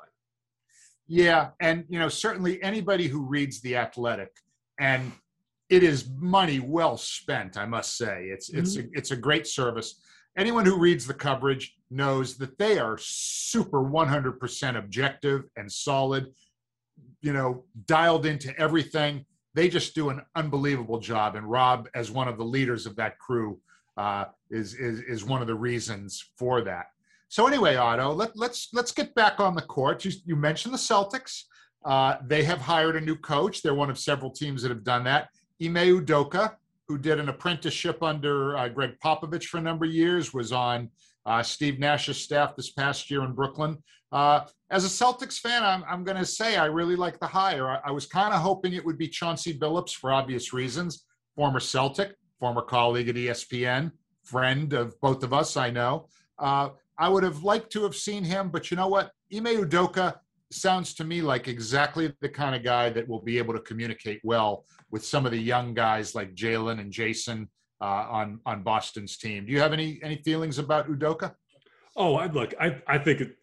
Yeah, and you know, certainly anybody who reads The Athletic, and it is money well spent, I must say. It's mm-hmm. it's a, it's a great service. Anyone who reads the coverage knows that they are super one hundred percent objective and solid. You know, dialed into everything. They just do an unbelievable job, and Rob, as one of the leaders of that crew, uh, is is is one of the reasons for that. So anyway, Otto, let, let's let's get back on the court. You, you mentioned the Celtics. Uh, they have hired a new coach. They're one of several teams that have done that. Ime Udoka, who did an apprenticeship under uh, Greg Popovich for a number of years, was on uh, Steve Nash's staff this past year in Brooklyn. Uh, as a Celtics fan, I'm, I'm going to say I really like the hire. I, I was kind of hoping it would be Chauncey Billups for obvious reasons. Former Celtic, former colleague at E S P N, friend of both of us, I know. Uh, I would have liked to have seen him, but you know what? Ime Udoka sounds to me like exactly the kind of guy that will be able to communicate well with some of the young guys like Jalen and Jason uh, on, on Boston's team. Do you have any any feelings about Udoka? Oh, I'd look, I, I think it,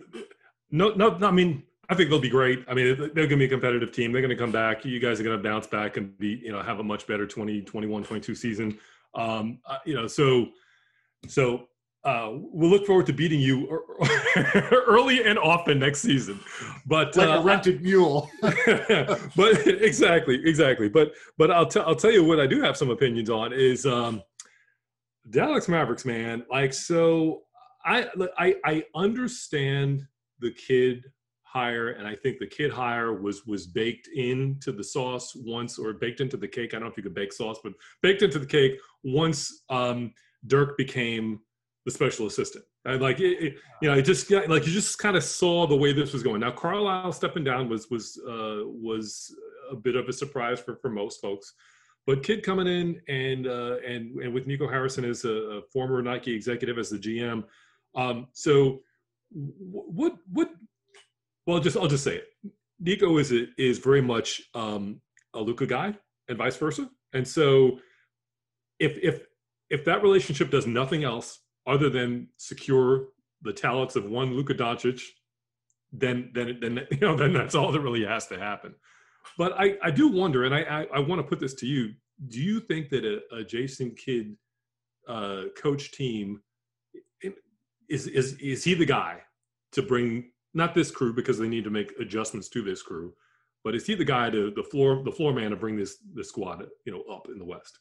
no, no, no, I mean, I think they'll be great. I mean, they're going to be a competitive team. They're going to come back. You guys are going to bounce back and be, you know, have a much better twenty twenty-one twenty-two season. Um, uh, you know, so, so uh, we'll look forward to beating you early and often next season. But like uh, a rented mule. But exactly, exactly. But, but I'll tell, I'll tell you what I do have some opinions on is, um, Dallas Mavericks, man. Like, so I, I, I understand the kid hire, and I think the kid hire was was baked into the sauce once, or baked into the cake. I don't know if you could bake sauce, but baked into the cake once um, Dirk became the special assistant. And like, it, it, you know, it just like you just kind of saw the way this was going. Now, Carlisle stepping down was was uh, was a bit of a surprise for for most folks. But Kidd coming in and uh, and and with Nico Harrison as a, a former Nike executive as the G M, um, so what what? Well, just I'll just say it. Nico is a, is very much um, a Luka guy, and vice versa. And so, if if if that relationship does nothing else other than secure the talents of one Luka Doncic, then then then you know then that's all that really has to happen. But I, I do wonder, and I, I, I want to put this to you, do you think that a, a Jason Kidd uh, coach team, is, is, is he the guy to bring, not this crew because they need to make adjustments to this crew, but is he the guy, to the floor the floor man to bring this, this squad, you know, up in the West?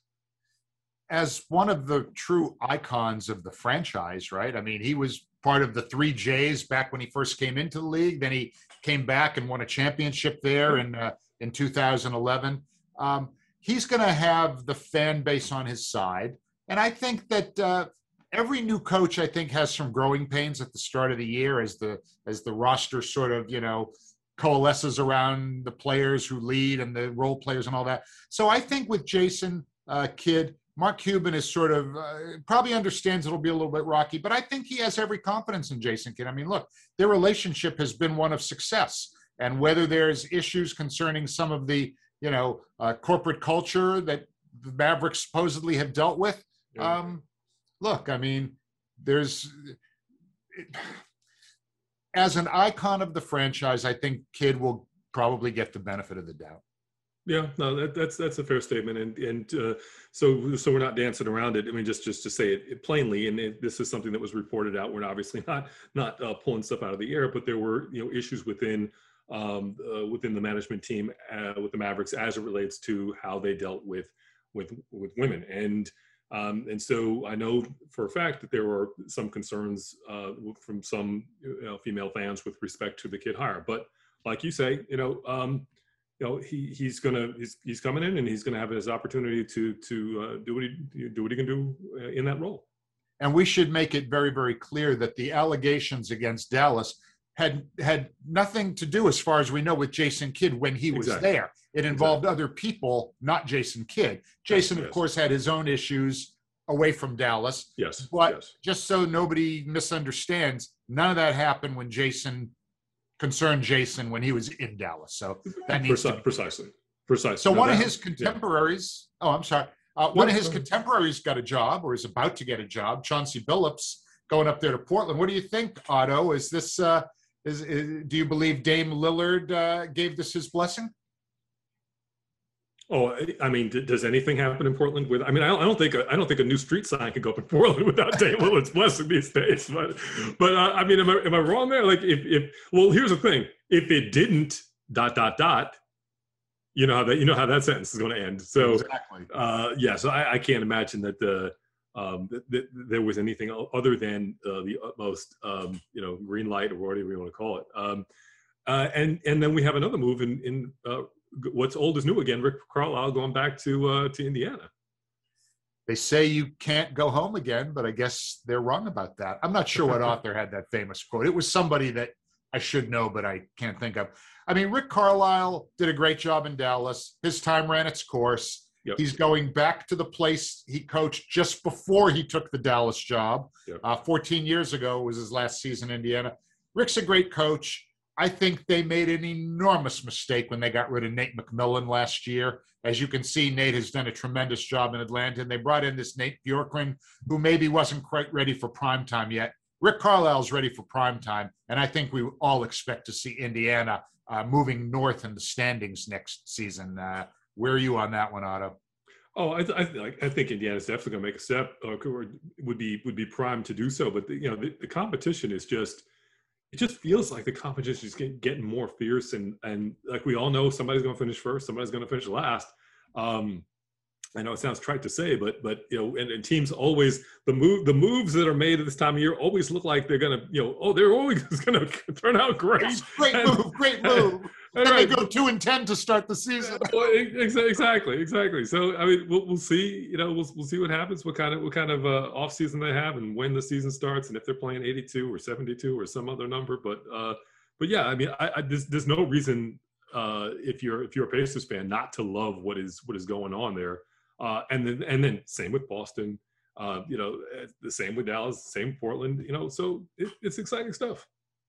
As one of the true icons of the franchise, right? I mean, he was part of the three J's back when he first came into the league. Then he came back and won a championship there in uh, in two thousand eleven. Um, he's going to have the fan base on his side. And I think that uh, every new coach, I think, has some growing pains at the start of the year as the as the roster sort of, you know, coalesces around the players who lead and the role players and all that. So I think with Jason uh, Kidd, Mark Cuban is sort of uh, probably understands it'll be a little bit rocky, but I think he has every confidence in Jason Kidd. I mean, look, their relationship has been one of success. And whether there's issues concerning some of the, you know, uh, corporate culture that the Mavericks supposedly have dealt with, yeah. um, look, I mean, there's it, as an icon of the franchise, I think Kidd will probably get the benefit of the doubt. Yeah, no, that, that's that's a fair statement, and and uh, so so we're not dancing around it. I mean, just just to say it, it plainly, and it, this is something that was reported out. We're obviously not not uh, pulling stuff out of the air, but there were you know issues within um, uh, within the management team uh, with the Mavericks as it relates to how they dealt with with with women, and um, and so I know for a fact that there were some concerns uh, from some you know, female fans with respect to the Kidd hire, but like you say, you know. Um, You know, he he's gonna he's he's coming in and he's gonna have his opportunity to to uh, do what he do what he can do in that role. And we should make it very very clear that the allegations against Dallas had had nothing to do, as far as we know, with Jason Kidd when he was exactly. there. It involved exactly. other people, not Jason Kidd. Jason, yes. of course, had his own issues away from Dallas. Yes, but yes. just so nobody misunderstands, none of that happened when Jason. Concerned Jason when he was in Dallas. So that needs Preci- to precisely, precisely. So no, one that, of his contemporaries, yeah. oh, I'm sorry. Uh, one of his contemporaries got a job or is about to get a job. Chauncey Billups going up there to Portland. What do you think, Otto? Is this, uh, is, is do you believe Dame Lillard uh, gave this his blessing? Oh, I mean, does anything happen in Portland with? I mean, I don't, I don't think a, I don't think a new street sign could go up in Portland without Dame Lillard's blessing these days. But, but uh, I mean, am I am I wrong there? Like, if if well, here's the thing: if it didn't dot dot dot, you know how that you know how that sentence is going to end. So, exactly. uh, yeah, so I, I can't imagine that the um, that, that there was anything other than uh, the utmost um, you know green light or whatever you want to call it. Um, uh, and and then we have another move in in. Uh, what's old is new again. Rick Carlisle going back to uh, to Indiana. They say you can't go home again, but I guess they're wrong about that. I'm not sure what author had that famous quote. It was somebody that I should know, but I can't think of. I mean, Rick Carlisle did a great job in Dallas. His time ran its course. Yep. He's going back to the place he coached just before he took the Dallas job. Yep. Uh, fourteen years ago was his last season in Indiana. Rick's a great coach. I think they made an enormous mistake when they got rid of Nate McMillan last year. As you can see, Nate has done a tremendous job in Atlanta, and they brought in this Nate Bjorkgren, who maybe wasn't quite ready for prime time yet. Rick Carlisle's ready for prime time, and I think we all expect to see Indiana uh, moving north in the standings next season. Uh, where are you on that one, Otto? Oh, I, th- I think Indiana's definitely going to make a step, or, or would be would be primed to do so. But the, you know, the, the competition is just. It just feels like the competition is getting, getting more fierce, and and like we all know, somebody's going to finish first, somebody's going to finish last. Um, I know it sounds trite to say, but but you know, and, and teams always the move the moves that are made at this time of year always look like they're gonna, you know, oh, they're always gonna turn out great. Yes, great and, move, great move. And, and right. they go two and ten to start the season. Exactly, exactly. So I mean, we'll we'll see. You know, we'll we'll see what happens. What kind of what kind of uh, off season they have, and when the season starts, and if they're playing eighty-two or seventy-two or some other number. But uh, but yeah, I mean, I, I there's there's no reason uh, if you're if you're a Pacers fan not to love what is what is going on there. Uh, and then, and then, same with Boston. Uh, you know, the same with Dallas, same Portland. You know, so it, it's exciting stuff.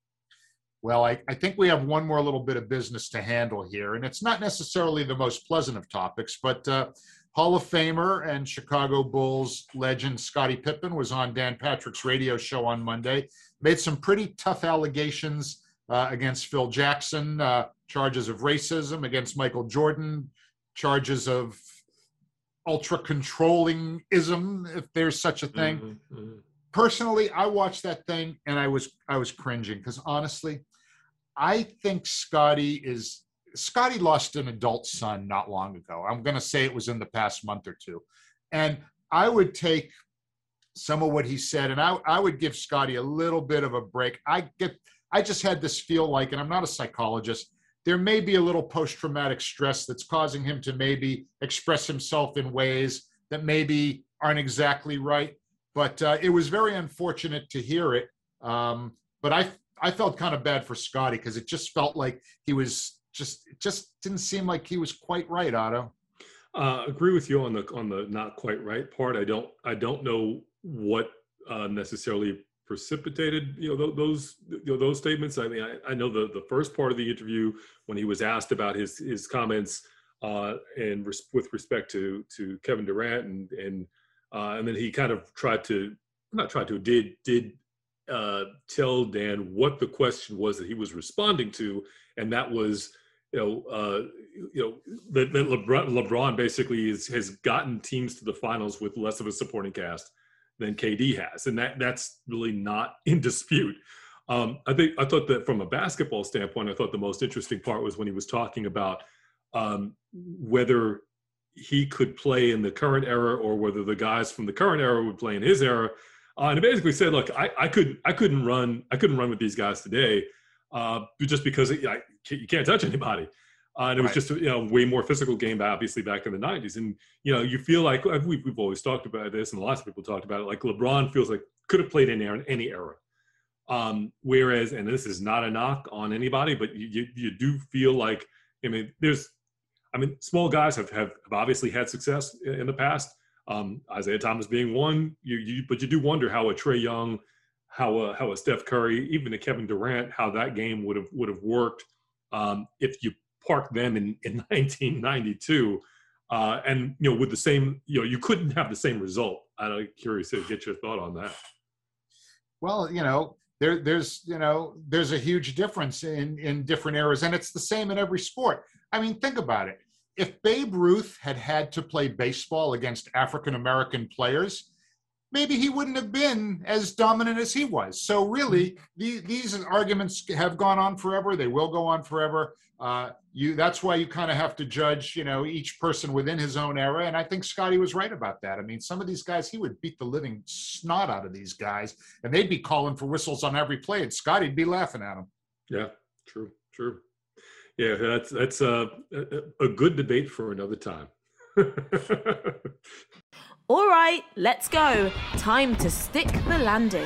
Well, I, I think we have one more little bit of business to handle here, and it's not necessarily the most pleasant of topics. But uh, Hall of Famer and Chicago Bulls legend Scottie Pippen was on Dan Patrick's radio show on Monday. Made some pretty tough allegations uh, against Phil Jackson, uh, charges of racism against Michael Jordan, charges of ultra controlling-ism, if there's such a thing. Mm-hmm, mm-hmm. Personally, I watched that thing and I was I was cringing because honestly, I think Scottie is Scottie lost an adult son not long ago. I'm going to say it was in the past month or two, and I would take some of what he said and I I would give Scottie a little bit of a break. I get I just had this feel like, and I'm not a psychologist, there may be a little post-traumatic stress that's causing him to maybe express himself in ways that maybe aren't exactly right. But uh, it was very unfortunate to hear it. Um, but I I felt kind of bad for Scottie because it just felt like he was just, it just didn't seem like he was quite right, Otto. Uh, agree with you on the on the not quite right part. I don't I don't know what uh, necessarily precipitated, you know, those, you know, those statements. I mean, I, I know the, the first part of the interview when he was asked about his, his comments uh, and res- with respect to, to Kevin Durant and, and, uh, and then he kind of tried to, not tried to, did, did uh, tell Dan what the question was that he was responding to. And that was, you know, uh, you know, that, that LeBron, LeBron basically is, has gotten teams to the finals with less of a supporting cast than K D has, and that that's really not in dispute. Um, I think I thought that from a basketball standpoint, I thought the most interesting part was when he was talking about um, whether he could play in the current era or whether the guys from the current era would play in his era. Uh, and he basically said, "Look, I, I couldn't I couldn't run I couldn't run with these guys today, uh, just because it, I, you can't touch anybody." Uh, and it was right. just a, you know, way more physical game, obviously, back in the nineties. And, you know, you feel like we've, we've always talked about this, and lots of people talked about it, like LeBron feels like could have played in there in any era. Um, whereas, and this is not a knock on anybody, but you, you, you do feel like, I mean, there's, I mean, small guys have, have, have obviously had success in, in the past. Um, Isaiah Thomas being one, you, you, but you do wonder how a Trae Young, how a, how a Steph Curry, even a Kevin Durant, how that game would have would have worked um, if you park them in, in nineteen ninety-two, uh, and you know, with the same, you know, you couldn't have the same result. I'm curious to get your thought on that. Well, you know, there, there's, you know, there's a huge difference in in different eras, and it's the same in every sport. I mean, think about it. If Babe Ruth had had to play baseball against African American players, maybe he wouldn't have been as dominant as he was. So really, the, these arguments have gone on forever. They will go on forever. Uh, you, that's why you kind of have to judge, you know, each person within his own era. And I think Scottie was right about that. I mean, some of these guys, he would beat the living snot out of these guys, and they'd be calling for whistles on every play, and Scottie'd be laughing at them. Yeah, true, true. Yeah, that's that's uh, a, a good debate for another time. All right, let's go. Time to stick the landing.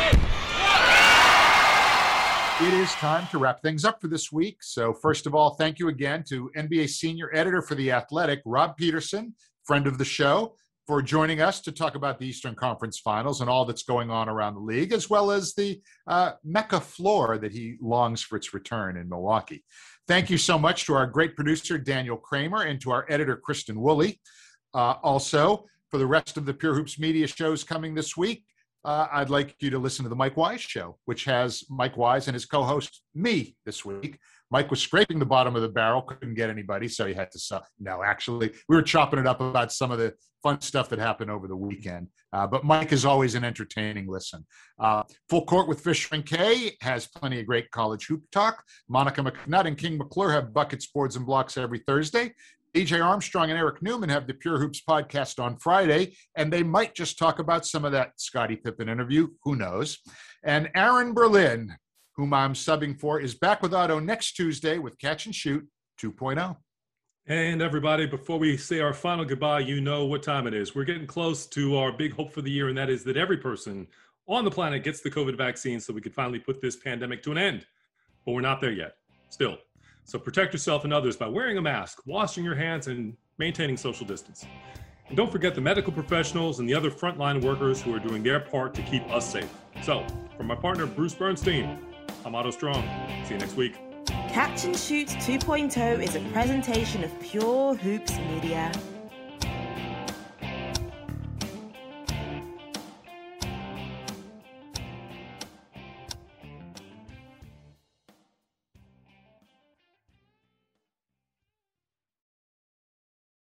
It is time to wrap things up for this week. So first of all, thank you again to N B A senior editor for The Athletic, Rob Peterson, friend of the show, for joining us to talk about the Eastern Conference Finals and all that's going on around the league, as well as the uh, Mecca floor that he longs for its return in Milwaukee. Thank you so much to our great producer, Daniel Kramer, and to our editor, Kristen Woolley. Uh, also, for the rest of the Pure Hoops media shows coming this week, uh, I'd like you to listen to the Mike Wise Show, which has Mike Wise and his co-host, me, this week. Mike was scraping the bottom of the barrel, couldn't get anybody, so he had to sell. No, actually, we were chopping it up about some of the fun stuff that happened over the weekend. Uh, but Mike is always an entertaining listen. Uh, Full Court with Fisher and Kay has plenty of great college hoop talk. Monica McNutt and King McClure have buckets, boards, and blocks every Thursday. D J Armstrong and Eric Newman have the Pure Hoops podcast on Friday, and they might just talk about some of that Scottie Pippen interview. Who knows? And Aaron Berlin, whom I'm subbing for, is back with Otto next Tuesday with Catch and Shoot two point oh. And everybody, before we say our final goodbye, you know what time it is. We're getting close to our big hope for the year, and that is that every person on the planet gets the COVID vaccine so we can finally put this pandemic to an end. But we're not there yet, still. So protect yourself and others by wearing a mask, washing your hands, and maintaining social distance. And don't forget the medical professionals and the other frontline workers who are doing their part to keep us safe. So, from my partner, Bruce Bernstein, I'm Otto Strong. See you next week. Catch and Shoot two point oh is a presentation of Pure Hoops Media.